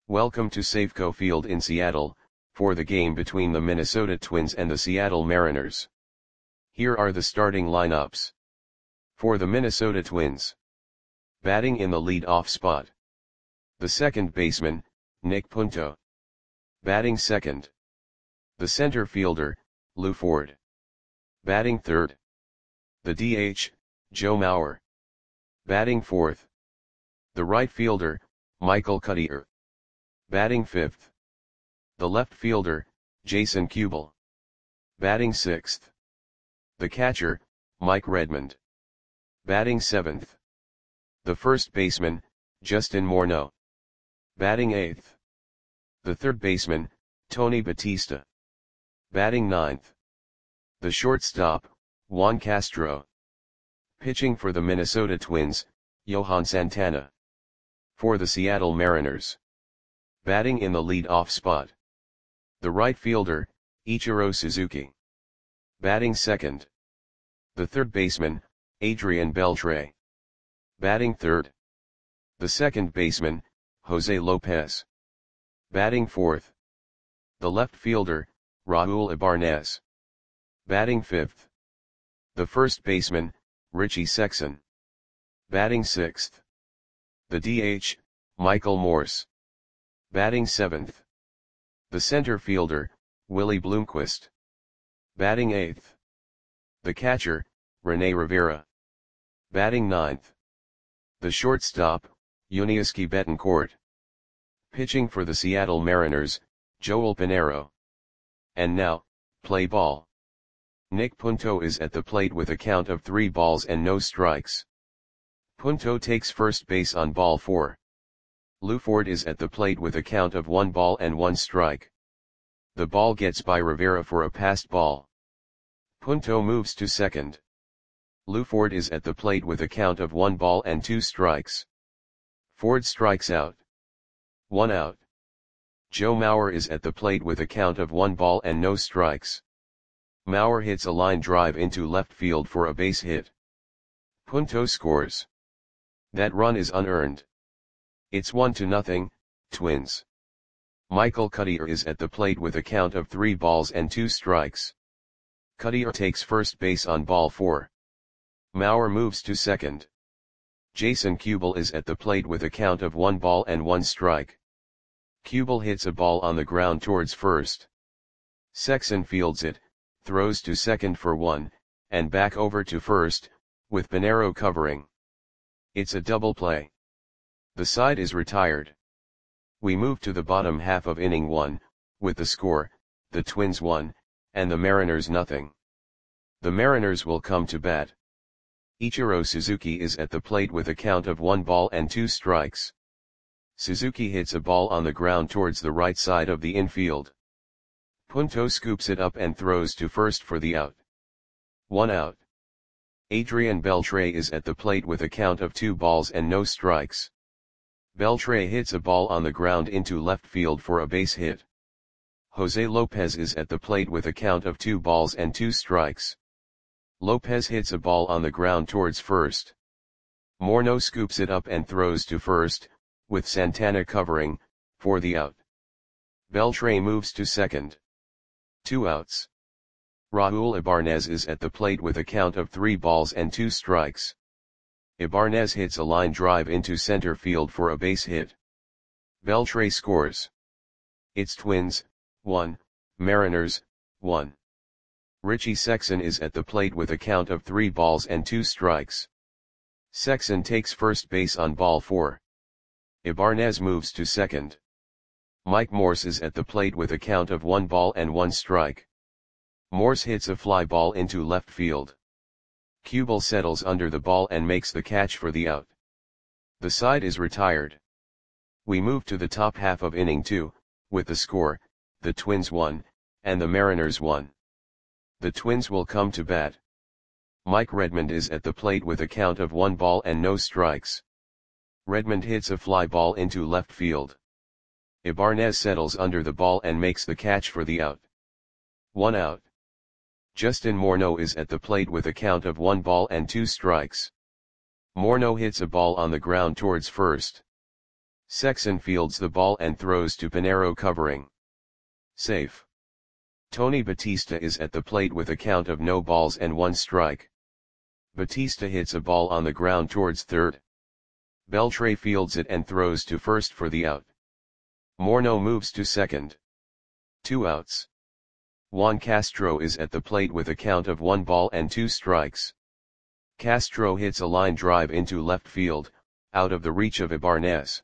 Welcome to Safeco Field in Seattle, for the game between the Minnesota Twins and the Seattle Mariners. Here are the starting lineups. For the Minnesota Twins. Batting in the lead-off spot. The second baseman, Nick Punto. Batting second. The center fielder, Lew Ford. Batting third. The DH, Joe Mauer. Batting fourth. The right fielder, Michael Cuddyer. Batting fifth. The left fielder, Jason Kubel. Batting sixth. The catcher, Mike Redmond. Batting seventh. The first baseman, Justin Morneau. Batting eighth. The third baseman, Tony Batista. Batting ninth. The shortstop, Juan Castro. Pitching for the Minnesota Twins, Johan Santana. For the Seattle Mariners. Batting in the lead-off spot. The right fielder, Ichiro Suzuki. Batting second. The third baseman, Adrian Beltre. Batting third. The second baseman, Jose Lopez. Batting fourth. The left fielder, Raul Ibanez. Batting fifth. The first baseman, Richie Sexson. Batting sixth. The DH, Michael Morse. Batting seventh. The center fielder, Willie Bloomquist. Batting eighth. The catcher, Rene Rivera. Batting ninth. The shortstop, Yuniesky Betancourt. Pitching for the Seattle Mariners, Joel Pinheiro. And now, play ball. Nick Punto is at the plate with a count of 3 balls and no strikes. Punto takes first base on ball 4. Lew Ford is at the plate with a count of 1 ball and 1 strike. The ball gets by Rivera for a passed ball. Punto moves to second. Lew Ford is at the plate with a count of 1 ball and 2 strikes. Ford strikes out. 1 out. Joe Mauer is at the plate with a count of 1 ball and no strikes. Mauer hits a line drive into left field for a base hit. Punto scores. That run is unearned. It's 1-0, Twins. Michael Cuddyer is at the plate with a count of 3 balls and 2 strikes. Cuddyer takes first base on ball 4. Mauer moves to second. Jason Kubel is at the plate with a count of 1 ball and 1 strike. Kubel hits a ball on the ground towards first. Sexson fields it, throws to second for 1, and back over to first, with Pinheiro covering. It's a double play. The side is retired. We move to the bottom half of inning 1, with the score, the Twins 1, and the Mariners 0. The Mariners will come to bat. Ichiro Suzuki is at the plate with a count of 1 ball and 2 strikes. Suzuki hits a ball on the ground towards the right side of the infield. Punto scoops it up and throws to first for the out. 1 out. Adrian Beltre is at the plate with a count of 2 balls and no strikes. Beltre hits a ball on the ground into left field for a base hit. Jose Lopez is at the plate with a count of 2 balls and 2 strikes. Lopez hits a ball on the ground towards first. Morneau scoops it up and throws to first, with Santana covering, for the out. Beltre moves to second. 2 outs. Raul Ibanez is at the plate with a count of 3 balls and 2 strikes. Ibanez hits a line drive into center field for a base hit. Beltre scores. It's Twins, 1, Mariners, 1. Richie Sexson is at the plate with a count of 3 balls and 2 strikes. Sexson takes first base on ball 4. Ibanez moves to second. Mike Morse is at the plate with a count of 1 ball and 1 strike. Morse hits a fly ball into left field. Kubel settles under the ball and makes the catch for the out. The side is retired. We move to the top half of inning 2, with the score, the Twins 1, and the Mariners 1. The Twins will come to bat. Mike Redmond is at the plate with a count of 1 ball and no strikes. Redmond hits a fly ball into left field. Ibanez settles under the ball and makes the catch for the out. 1 out. Justin Morneau is at the plate with a count of 1 ball and 2 strikes. Morneau hits a ball on the ground towards first. Sexson fields the ball and throws to Pinheiro covering. Safe. Tony Batista is at the plate with a count of no balls and 1 strike. Batista hits a ball on the ground towards third. Beltre fields it and throws to first for the out. Morneau moves to second. 2 outs. Juan Castro is at the plate with a count of 1 ball and 2 strikes. Castro hits a line drive into left field, out of the reach of Ibanez.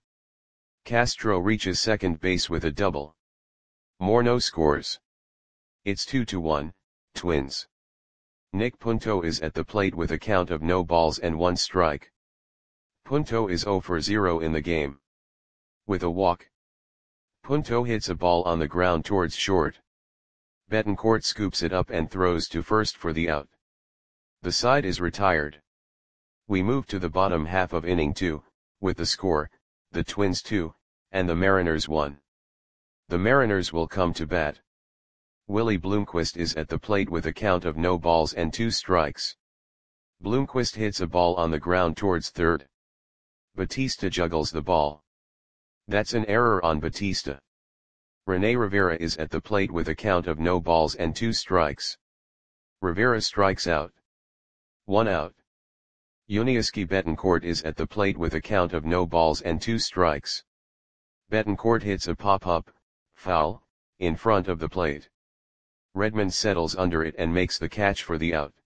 Castro reaches second base with a double. Morneau scores. It's 2-1, Twins. Nick Punto is at the plate with a count of no balls and 1 strike. Punto is 0 for 0 in the game. With a walk. Punto hits a ball on the ground towards short. Betancourt scoops it up and throws to first for the out. The side is retired. We move to the bottom half of inning 2, with the score, the Twins 2, and the Mariners 1. The Mariners will come to bat. Willie Bloomquist is at the plate with a count of no balls and 2 strikes. Bloomquist hits a ball on the ground towards third. Batista juggles the ball. That's an error on Batista. Rene Rivera is at the plate with a count of no balls and 2 strikes. Rivera strikes out. 1 out. Yuniesky Betancourt is at the plate with a count of no balls and 2 strikes. Betancourt hits a pop-up, foul, in front of the plate. Redmond settles under it and makes the catch for the out.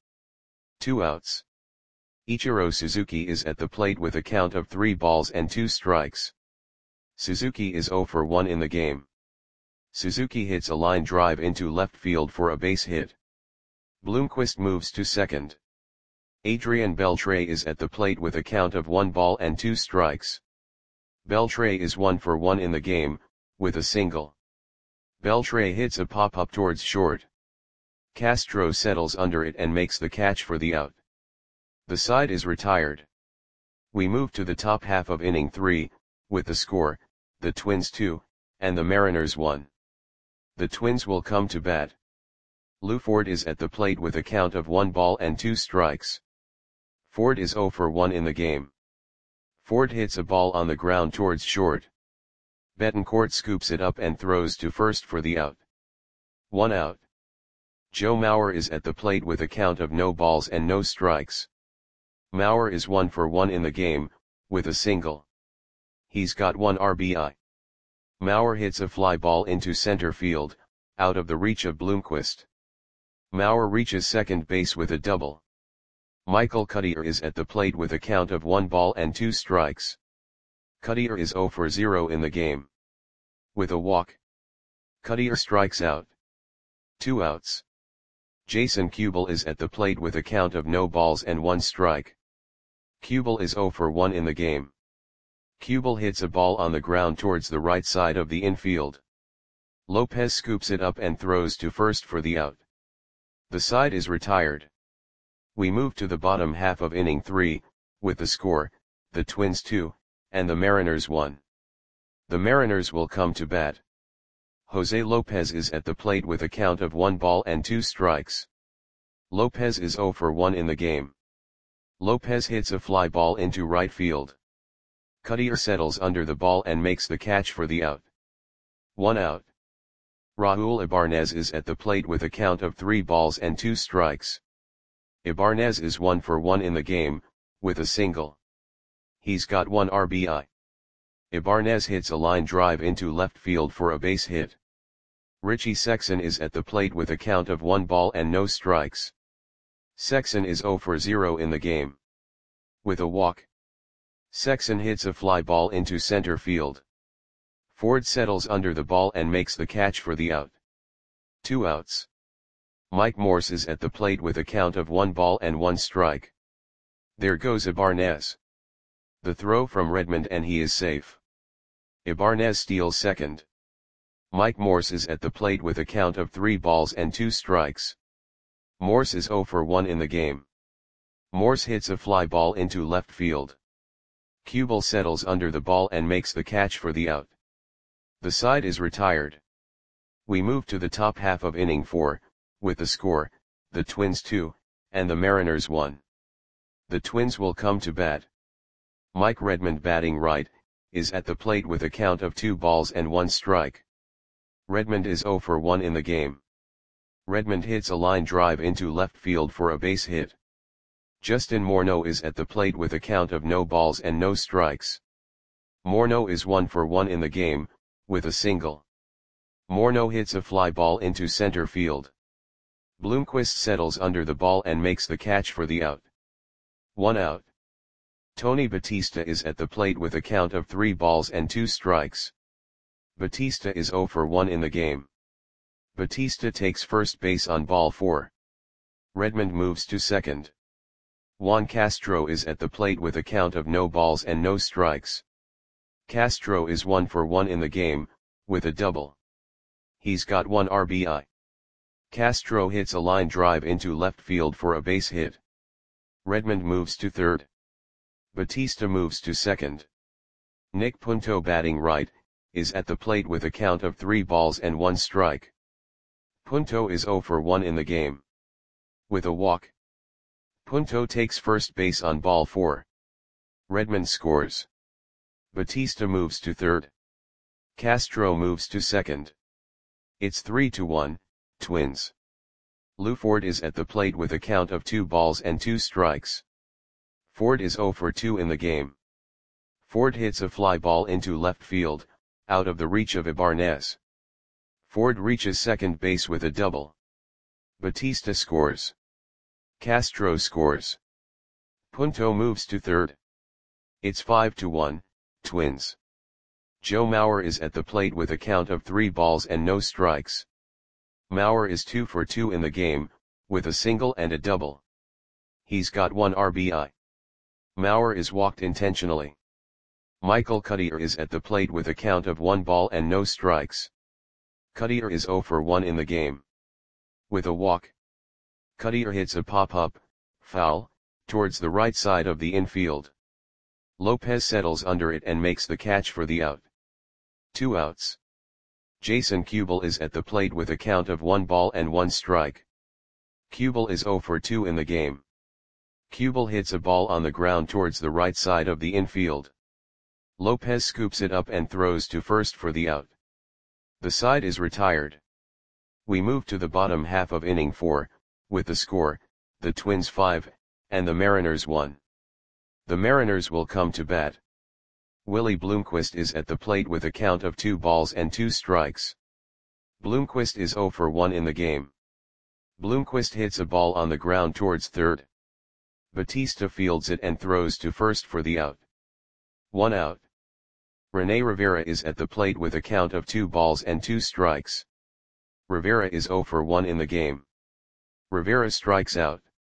2 outs. Ichiro Suzuki is at the plate with a count of 3 balls and 2 strikes. Suzuki is 0 for 1 in the game. Suzuki hits a line drive into left field for a base hit. Bloomquist moves to second. Adrian Beltre is at the plate with a count of 1 ball and 2 strikes. Beltre is 1 for 1 in the game, with a single. Beltre hits a pop-up towards short. Castro settles under it and makes the catch for the out. The side is retired. We move to the top half of inning 3, with the score, the Twins 2, and the Mariners 1. The Twins will come to bat. Lou Ford is at the plate with a count of 1 ball and 2 strikes. Ford is 0 for 1 in the game. Ford hits a ball on the ground towards short. Betancourt scoops it up and throws to first for the out. 1 out. Joe Mauer is at the plate with a count of no balls and no strikes. Mauer is 1 for 1 in the game, with a single. He's got 1 RBI. Mauer hits a fly ball into center field, out of the reach of Bloomquist. Mauer reaches second base with a double. Michael Cuddyer is at the plate with a count of 1 ball and 2 strikes. Cuddyer is 0 for 0 in the game. With a walk. Cuddyer strikes out. 2 outs. Jason Kubel is at the plate with a count of no balls and 1 strike. Kubel is 0 for 1 in the game. Kubel hits a ball on the ground towards the right side of the infield. Lopez scoops it up and throws to first for the out. The side is retired. We move to the bottom half of inning 3, with the score, the Twins 2, and the Mariners 1. The Mariners will come to bat. Jose Lopez is at the plate with a count of 1 ball and 2 strikes. Lopez is 0 for 1 in the game. Lopez hits a fly ball into right field. Cuddyer settles under the ball and makes the catch for the out. 1 out. Raul Ibanez is at the plate with a count of 3 balls and 2 strikes. Ibanez is 1 for 1 in the game, with a single. He's got 1 RBI. Ibanez hits a line drive into left field for a base hit. Richie Sexson is at the plate with a count of 1 ball and no strikes. Sexson is 0 for 0 in the game. With a walk. Sexson hits a fly ball into center field. Ford settles under the ball and makes the catch for the out. 2 outs. Mike Morse is at the plate with a count of 1 ball and 1 strike. There goes Ibanez. The throw from Redmond and he is safe. Ibanez steals second. Mike Morse is at the plate with a count of 3 balls and 2 strikes. Morse is 0 for 1 in the game. Morse hits a fly ball into left field. Kubel settles under the ball and makes the catch for the out. The side is retired. We move to the top half of inning 4, with the score, the Twins 2, and the Mariners 1. The Twins will come to bat. Mike Redmond batting right, is at the plate with a count of 2 balls and 1 strike. Redmond is 0 for 1 in the game. Redmond hits a line drive into left field for a base hit. Justin Morneau is at the plate with a count of no balls and no strikes. Morneau is 1 for 1 in the game, with a single. Morneau hits a fly ball into center field. Bloomquist settles under the ball and makes the catch for the out. 1 out. Tony Batista is at the plate with a count of 3 balls and 2 strikes. Batista is 0 for 1 in the game. Batista takes first base on ball 4. Redmond moves to second. Juan Castro is at the plate with a count of no balls and no strikes. Castro is 1 for 1 in the game, with a double. He's got 1 RBI. Castro hits a line drive into left field for a base hit. Redmond moves to third. Batista moves to second. Nick Punto, batting right, is at the plate with a count of 3 balls and 1 strike. Punto is 0 for 1 in the game. With a walk. Punto takes first base on ball 4. Redmond scores. Batista moves to third. Castro moves to second. It's 3-1, Twins. Lou Ford is at the plate with a count of 2 balls and 2 strikes. Ford is 0 for 2 in the game. Ford hits a fly ball into left field, out of the reach of Ibanez. Ford reaches second base with a double. Batista scores. Castro scores. Punto moves to third. It's 5-1, Twins. Joe Mauer is at the plate with a count of 3 balls and no strikes. Mauer is 2 for 2 in the game, with a single and a double. He's got 1 RBI. Mauer is walked intentionally. Michael Cuddyer is at the plate with a count of 1 ball and no strikes. Cuddyer is 0 for 1 in the game. With a walk. Cuddyer hits a pop-up, foul, towards the right side of the infield. Lopez settles under it and makes the catch for the out. 2 outs. Jason Kubel is at the plate with a count of 1 ball and 1 strike. Kubel is 0 for 2 in the game. Kubel hits a ball on the ground towards the right side of the infield. Lopez scoops it up and throws to first for the out. The side is retired. We move to the bottom half of inning 4, with the score, the Twins 5, and the Mariners 1. The Mariners will come to bat. Willie Bloomquist is at the plate with a count of 2 balls and 2 strikes. Bloomquist is 0 for 1 in the game. Bloomquist hits a ball on the ground towards third. Batista fields it and throws to first for the out. 1 out. Rene Rivera is at the plate with a count of 2 balls and 2 strikes. Rivera is 0 for 1 in the game. Rivera strikes out.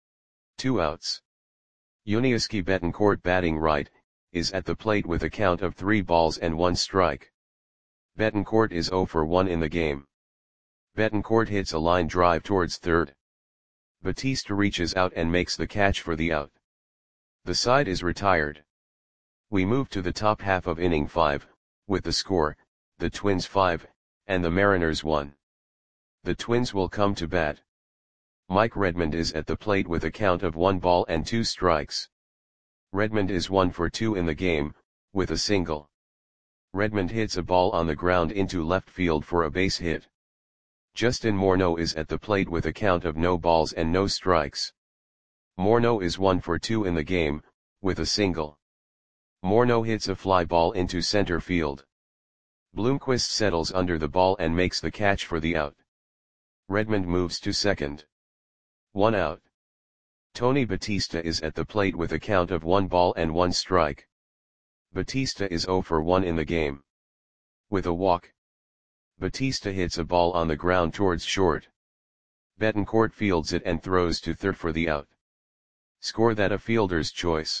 2 outs. Yuniesky Betancourt, batting right, is at the plate with a count of 3 balls and 1 strike. Betancourt is 0 for 1 in the game. Betancourt hits a line drive towards third. Batista reaches out and makes the catch for the out. The side is retired. We move to the top half of inning 5, with the score, the Twins 5, and the Mariners 1. The Twins will come to bat. Mike Redmond is at the plate with a count of 1 ball and 2 strikes. Redmond is 1 for 2 in the game, with a single. Redmond hits a ball on the ground into left field for a base hit. Justin Morneau is at the plate with a count of no balls and no strikes. Morneau is 1 for 2 in the game, with a single. Morneau hits a fly ball into center field. Bloomquist settles under the ball and makes the catch for the out. Redmond moves to second. 1 out. Tony Batista is at the plate with a count of 1 ball and 1 strike. Batista is 0 for 1 in the game. With a walk. Batista hits a ball on the ground towards short. Betancourt fields it and throws to third for the out. Score that a fielder's choice.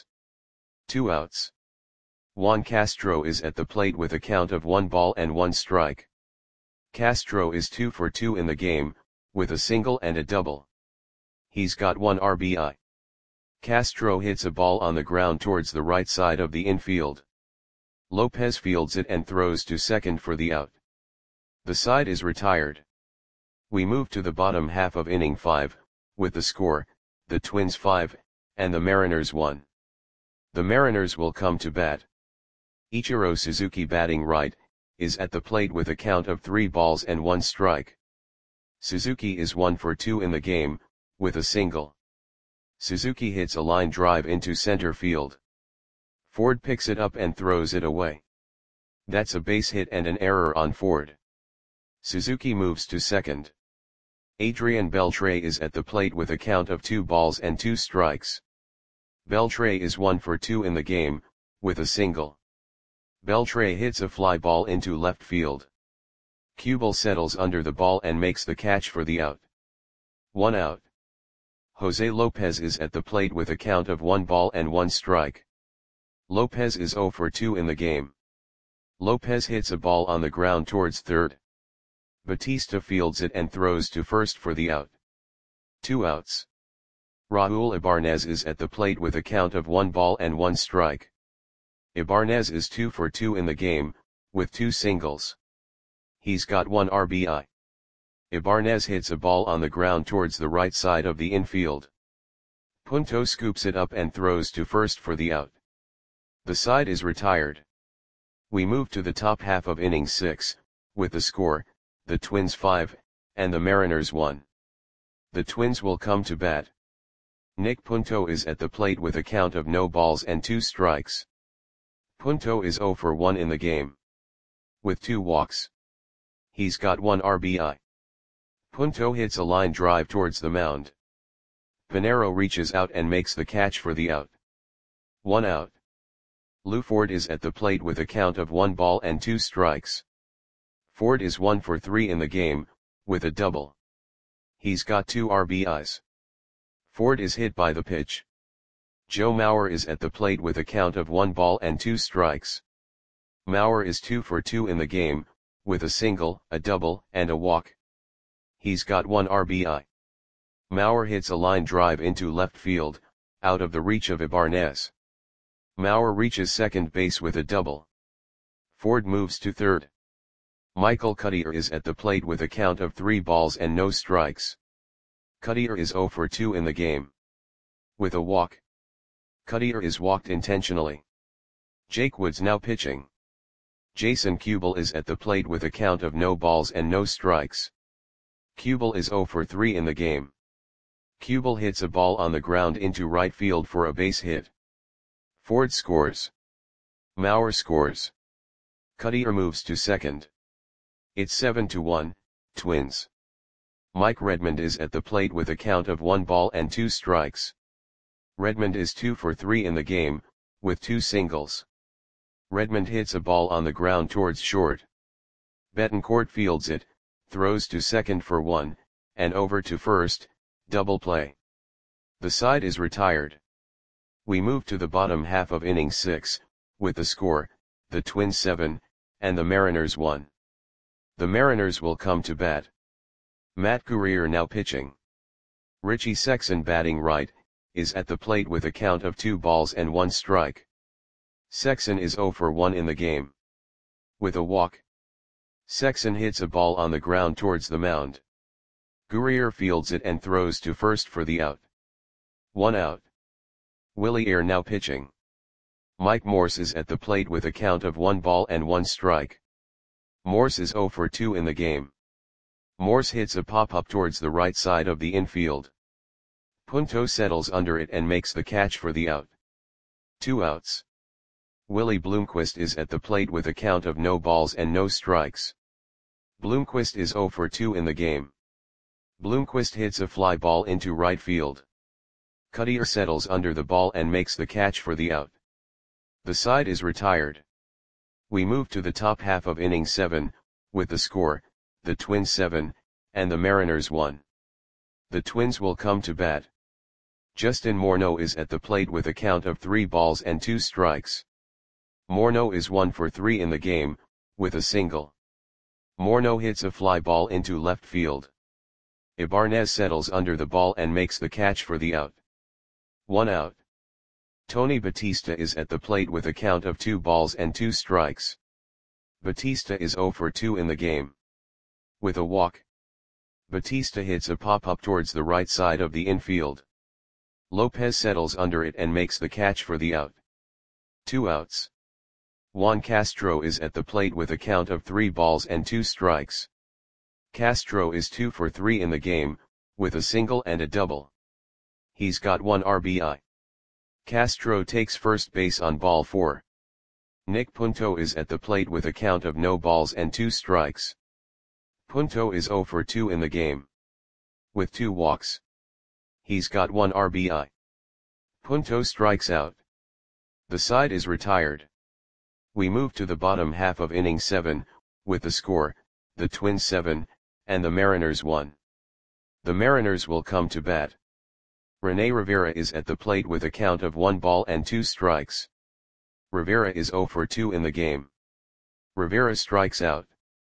2 outs. Juan Castro is at the plate with a count of 1 ball and 1 strike. Castro is 2 for 2 in the game, with a single and a double. He's got 1 RBI. Castro hits a ball on the ground towards the right side of the infield. Lopez fields it and throws to second for the out. The side is retired. We move to the bottom half of inning 5, with the score, the Twins 5, and the Mariners 1. The Mariners will come to bat. Ichiro Suzuki batting right, is at the plate with a count of 3 balls and 1 strike. Suzuki is 1 for 2 in the game, with a single. Suzuki hits a line drive into center field. Ford picks it up and throws it away. That's a base hit and an error on Ford. Suzuki moves to second. Adrian Beltre is at the plate with a count of 2 balls and 2 strikes. Beltre is 1 for 2 in the game, with a single. Beltre hits a fly ball into left field. Kubel settles under the ball and makes the catch for the out. 1 out. Jose Lopez is at the plate with a count of 1 ball and 1 strike. Lopez is 0 for 2 in the game. Lopez hits a ball on the ground towards third. Batista fields it and throws to first for the out. 2 outs. Raul Ibanez is at the plate with a count of 1 ball and 1 strike. Ibanez is 2 for 2 in the game, with 2 singles. He's got 1 RBI. Ibanez hits a ball on the ground towards the right side of the infield. Punto scoops it up and throws to first for the out. The side is retired. We move to the top half of inning 6, with the score, the Twins 5, and the Mariners 1. The Twins will come to bat. Nick Punto is at the plate with a count of no balls and 2 strikes. Punto is 0 for 1 in the game, with 2 walks. He's got 1 RBI. Punto hits a line drive towards the mound. Pinero reaches out and makes the catch for the out. 1 out. Lou Ford is at the plate with a count of 1 ball and 2 strikes. Ford is 1 for 3 in the game, with a double. He's got 2 RBIs. Ford is hit by the pitch. Joe Mauer is at the plate with a count of 1 ball and 2 strikes. Mauer is 2 for 2 in the game, with a single, a double, and a walk. He's got 1 RBI. Mauer hits a line drive into left field, out of the reach of Ibanez. Mauer reaches second base with a double. Ford moves to third. Michael Cuddyer is at the plate with a count of 3 balls and no strikes. Cuddyer is 0 for 2 in the game, with a walk. Cuddyer is walked intentionally. Jake Woods now pitching. Jason Kubel is at the plate with a count of no balls and no strikes. Kubel is 0 for 3 in the game. Kubel hits a ball on the ground into right field for a base hit. Ford scores. Mauer scores. Cuddyer moves to second. It's 7-1, Twins. Mike Redmond is at the plate with a count of 1 ball and 2 strikes. Redmond is 2 for 3 in the game, with 2 singles. Redmond hits a ball on the ground towards short. Betancourt fields it, throws to second for 1, and over to first, double play. The side is retired. We move to the bottom half of inning 6, with the score, the Twins 7, and the Mariners 1. The Mariners will come to bat. Matt Guerrier now pitching. Richie Sexson batting right, is at the plate with a count of 2 balls and 1 strike. Sexson is 0 for 1 in the game, with a walk. Sexson hits a ball on the ground towards the mound. Guerrier fields it and throws to first for the out. 1 out. Willie Air now pitching. Mike Morse is at the plate with a count of 1 ball and 1 strike. Morse is 0 for 2 in the game. Morse hits a pop-up towards the right side of the infield. Punto settles under it and makes the catch for the out. 2 outs. Willie Bloomquist is at the plate with a count of no balls and no strikes. Bloomquist is 0 for 2 in the game. Bloomquist hits a fly ball into right field. Cuddyer settles under the ball and makes the catch for the out. The side is retired. We move to the top half of inning 7, with the score, the Twins 7, and the Mariners 1. The Twins will come to bat. Justin Morneau is at the plate with a count of 3 balls and 2 strikes. Morneau is 1 for 3 in the game, with a single. Morneau hits a fly ball into left field. Ibanez settles under the ball and makes the catch for the out. 1 out. Tony Batista is at the plate with a count of 2 balls and 2 strikes. Batista is 0 for 2 in the game, with a walk. Batista hits a pop-up towards the right side of the infield. Lopez settles under it and makes the catch for the out. 2 outs. Juan Castro is at the plate with a count of 3 balls and 2 strikes. Castro is 2 for 3 in the game, with a single and a double. He's got 1 RBI. Castro takes first base on ball 4. Nick Punto is at the plate with a count of no balls and 2 strikes. Punto is 0 for 2 in the game, with 2 walks. He's got 1 RBI. Punto strikes out. The side is retired. We move to the bottom half of inning 7, with the score, the Twins 7, and the Mariners 1. The Mariners will come to bat. Rene Rivera is at the plate with a count of 1 ball and 2 strikes. Rivera is 0 for 2 in the game. Rivera strikes out.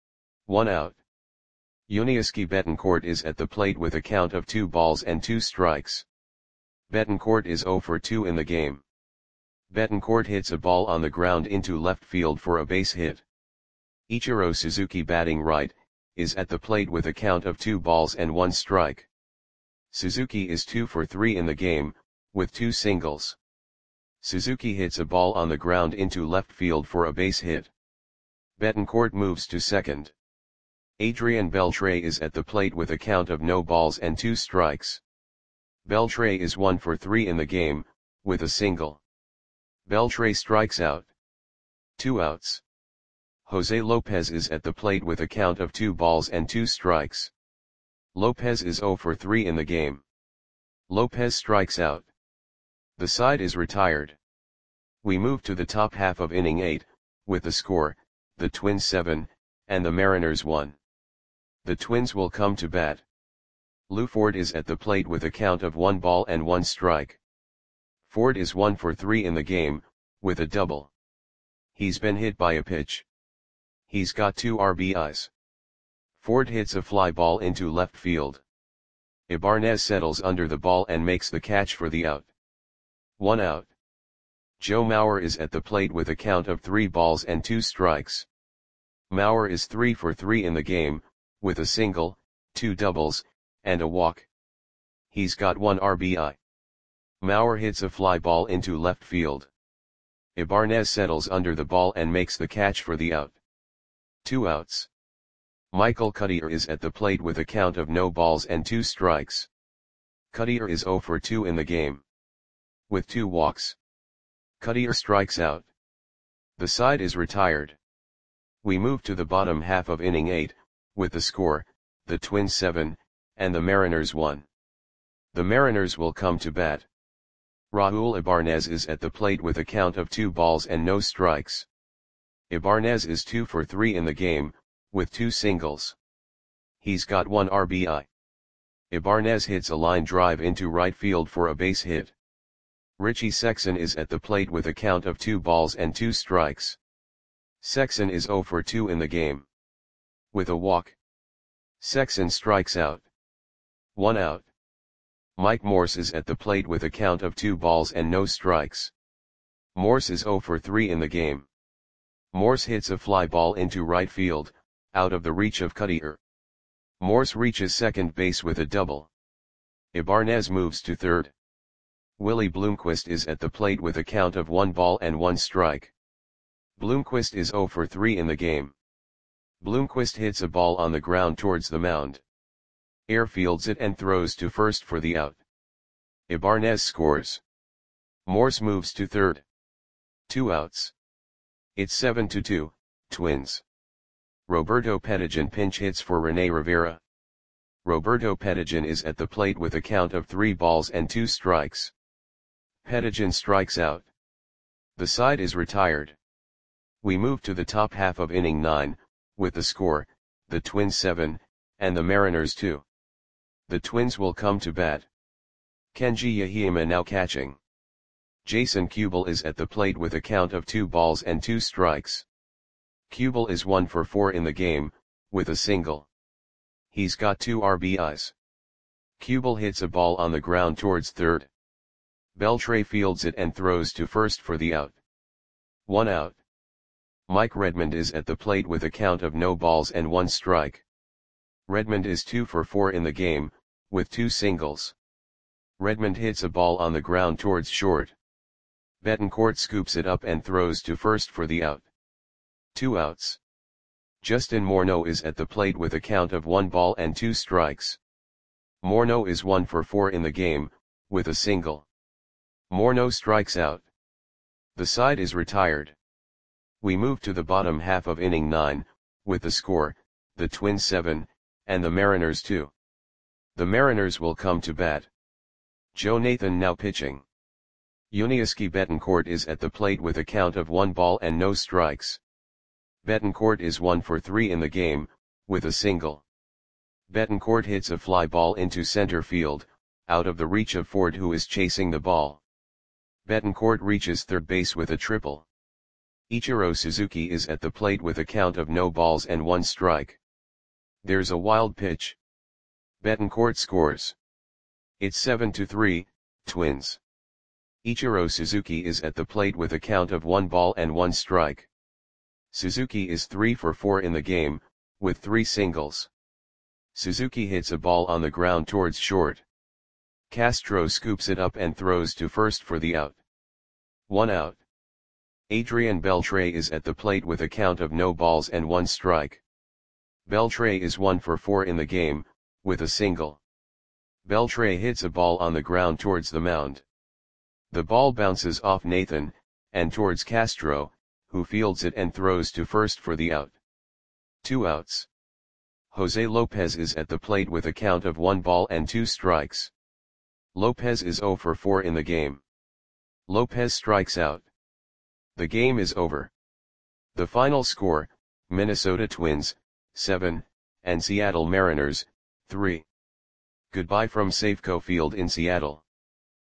1 out. Yuniesky Betancourt is at the plate with a count of 2 balls and 2 strikes. Betancourt is 0 for 2 in the game. Betancourt hits a ball on the ground into left field for a base hit. Ichiro Suzuki, batting right, is at the plate with a count of 2 balls and 1 strike. Suzuki is 2 for 3 in the game, with 2 singles. Suzuki hits a ball on the ground into left field for a base hit. Betancourt moves to second. Adrian Beltre is at the plate with a count of no balls and 2 strikes. Beltre is 1 for 3 in the game, with a single. Beltre strikes out. 2 outs. Jose Lopez is at the plate with a count of 2 balls and 2 strikes. Lopez is 0 for 3 in the game. Lopez strikes out. The side is retired. We move to the top half of inning 8, with the score, the Twins 7, and the Mariners 1. The Twins will come to bat. Lou Ford is at the plate with a count of 1 ball and 1 strike. Ford is 1 for 3 in the game, with a double. He's been hit by a pitch. He's got 2 RBIs. Ford hits a fly ball into left field. Ibanez settles under the ball and makes the catch for the out. 1 out. Joe Mauer is at the plate with a count of 3 balls and 2 strikes. Mauer is 3 for 3 in the game, with a single, 2 doubles, and a walk. He's got 1 RBI. Mauer hits a fly ball into left field. Ibanez settles under the ball and makes the catch for the out. 2 outs. Michael Cuddyer is at the plate with a count of no balls and 2 strikes. Cuddyer is 0 for 2 in the game, with 2 walks. Cuddyer strikes out. The side is retired. We move to the bottom half of inning 8, with the score, the Twins 7, and the Mariners 1. The Mariners will come to bat. Raul Ibanez is at the plate with a count of 2 balls and no strikes. Ibanez is 2 for 3 in the game, with 2 singles. He's got 1 RBI. Ibanez hits a line drive into right field for a base hit. Richie Sexson is at the plate with a count of 2 balls and 2 strikes. Sexson is 0 for 2 in the game, with a walk. Sexson strikes out. 1 out. Mike Morse is at the plate with a count of 2 balls and no strikes. Morse is 0 for 3 in the game. Morse hits a fly ball into right field, out of the reach of Cuddyer. Morse reaches second base with a double. Ibanez moves to third. Willie Bloomquist is at the plate with a count of 1 ball and 1 strike. Bloomquist is 0 for 3 in the game. Bloomquist hits a ball on the ground towards the mound. Airfields it and throws to first for the out. Ibanez scores. Morse moves to third. 2 outs. It's 7-2, Twins. Roberto Pettigian pinch hits for Rene Rivera. Roberto Pettigian is at the plate with a count of 3 balls and 2 strikes. Pettigian strikes out. The side is retired. We move to the top half of inning 9, with the score, the Twins 7, and the Mariners 2. The Twins will come to bat. Kenji Yahima now catching. Jason Kubel is at the plate with a count of 2 balls and 2 strikes. Kubel is 1 for 4 in the game, with a single. He's got 2 RBIs. Kubel hits a ball on the ground towards third. Beltre fields it and throws to first for the out. 1 out. Mike Redmond is at the plate with a count of no balls and 1 strike. Redmond is 2 for 4 in the game, with 2 singles. Redmond hits a ball on the ground towards short. Betancourt scoops it up and throws to first for the out. 2 outs. Justin Morneau is at the plate with a count of 1 ball and 2 strikes. Morneau is 1 for 4 in the game, with a single. Morneau strikes out. The side is retired. We move to the bottom half of inning 9, with the score, the Twins 7, and the Mariners 2. The Mariners will come to bat. Joe Nathan now pitching. Yuniesky Betancourt is at the plate with a count of 1 ball and no strikes. Betancourt is 1 for 3 in the game, with a single. Betancourt hits a fly ball into center field, out of the reach of Ford, who is chasing the ball. Betancourt reaches third base with a triple. Ichiro Suzuki is at the plate with a count of no balls and 1 strike. There's a wild pitch. Betancourt scores. It's 7-3, Twins. Ichiro Suzuki is at the plate with a count of 1 ball and 1 strike. Suzuki is 3 for 4 in the game, with 3 singles. Suzuki hits a ball on the ground towards short. Castro scoops it up and throws to first for the out. 1 out. Adrian Beltre is at the plate with a count of no balls and 1 strike. Beltre is 1 for 4 in the game, with a single. Beltre hits a ball on the ground towards the mound. The ball bounces off Nathan, and towards Castro, who fields it and throws to first for the out. 2 outs. Jose Lopez is at the plate with a count of 1 ball and 2 strikes. Lopez is 0 for 4 in the game. Lopez strikes out. The game is over. The final score, Minnesota Twins, 7, and Seattle Mariners, 3. Goodbye from Safeco Field in Seattle.